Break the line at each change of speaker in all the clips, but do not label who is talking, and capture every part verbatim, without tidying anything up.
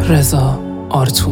رضا آرتو.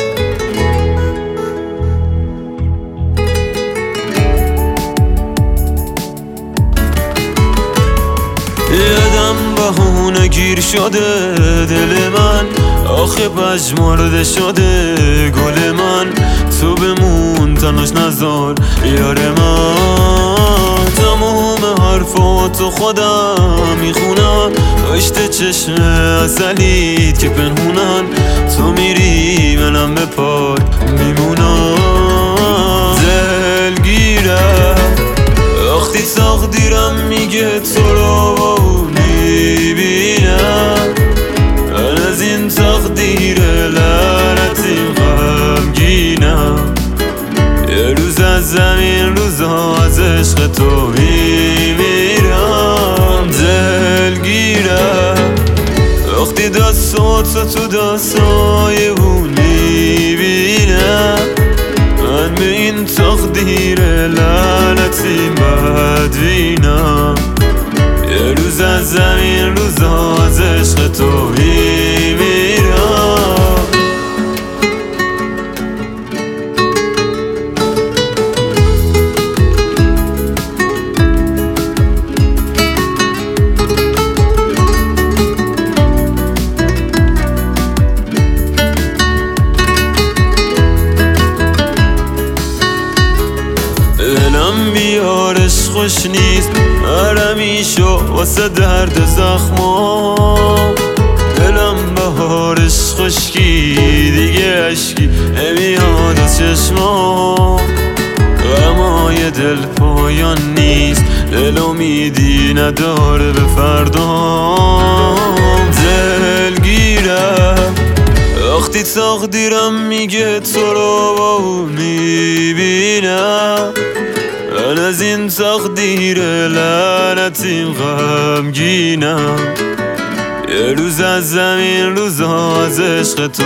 یادم بهونه گیر شده دل من، آخه پژمرده شده گل من. تو بمون تناش نذار یار من، تمام حرفاتو خودم میخونم، پشت چشم اصلیت که پنهونن. تو میری منم به پای میمونم، دلگیرم وقتی تقدیرم میگه تو رو میبینم. من از این تقدیر لعنتیم غمگینم، یه روز از زمین روزا از عشق تو میمیرم. دلگیرم وقتی دستاتو تو دستای اون میبینم. من به این تقدیر لعنتیم بدبینم، یه روز از زمین روزا از عشق تو میمیرم. دلم بیارش خوش نیست، مرمیشو واسه درد زخمام. دلم بهارش خشکی دیگه اشکی نمیاد از چشمام. غمای دل پایان نیست، دل امیدی نداره به فردام. دلگیرم وقتی تقدیرم میگه تو رو میبینم. من از این تقدیر لعنتیم غمگینم، یه روز از زمین روزا از عشق تو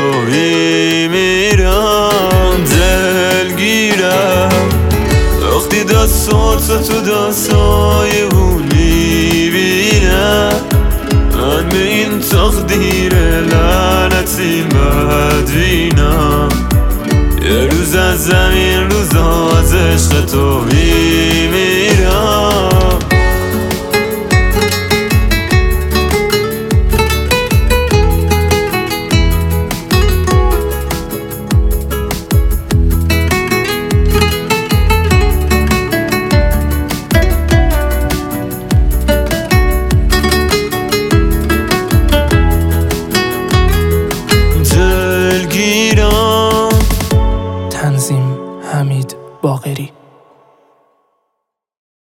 میمیرم. دلگیرم وقتی دستاتو تو دستای اون میبینم. من به این تقدیر لعنتیم بدبینم، یه روز از زمین روزا از عشق تو میمیرم.
تنظیم حمید باقری.